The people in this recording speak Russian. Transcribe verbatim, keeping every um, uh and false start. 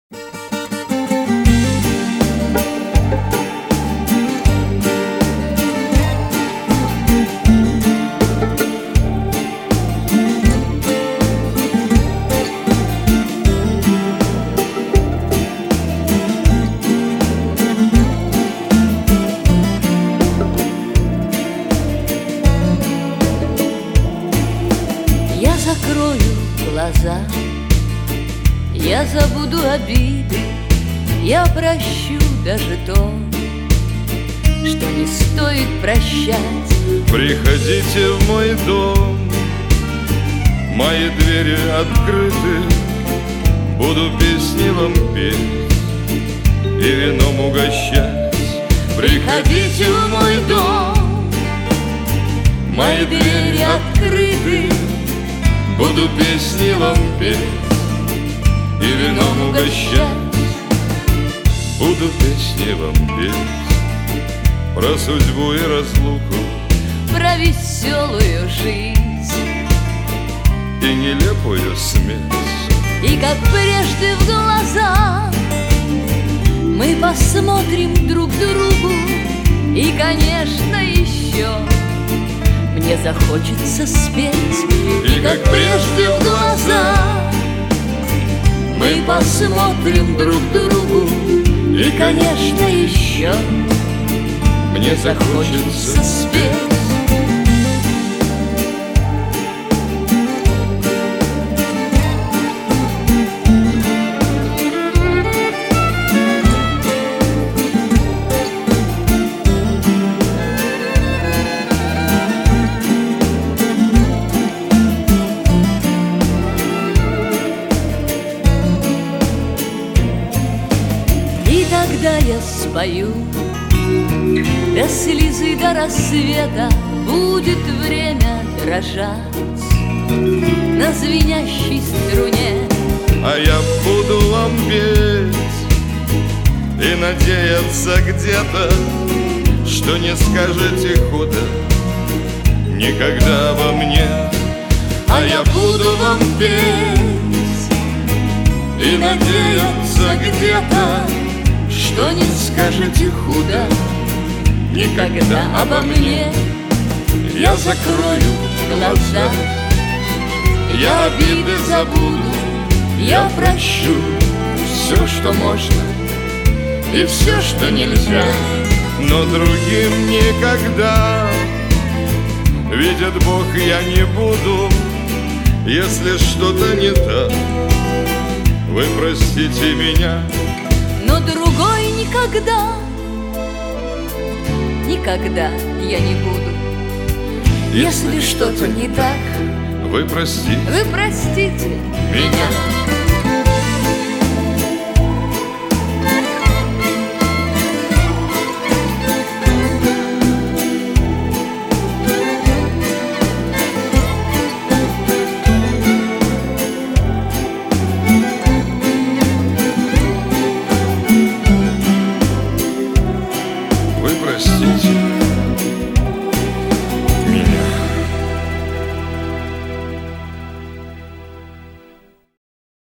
Закрою глаза, я забуду обиды, я прощу даже то, что не стоит прощать. Приходите в мой дом, мои двери открыты, буду песни вам петь и вином угощать. Приходите в мой дом, мои двери открыты, буду песни вам петь и вином угощать. Буду песни вам петь про судьбу и разлуку, про веселую жизнь и нелепую смерть. И как прежде в глаза мы посмотрим друг другу, и, конечно, еще мне захочется спеть. И как прежде в глаза мы посмотрим друг другу, и, конечно, еще мне захочется спеть. Когда я спою, до слезы, до рассвета будет время дрожать на звенящей струне. А я буду вам петь и надеяться где-то, что не скажете худо никогда обо мне. А я буду вам петь и надеяться где-то, что не скажете худо никогда обо мне. Я закрою глаза, я обиды забуду, я прощу все, что можно, и все, что нельзя. Но другим никогда, видит Бог, я не буду. Если что-то не так, вы простите меня. Но другой никогда, никогда я не буду. Если что-то не так, вы простите, вы простите меня.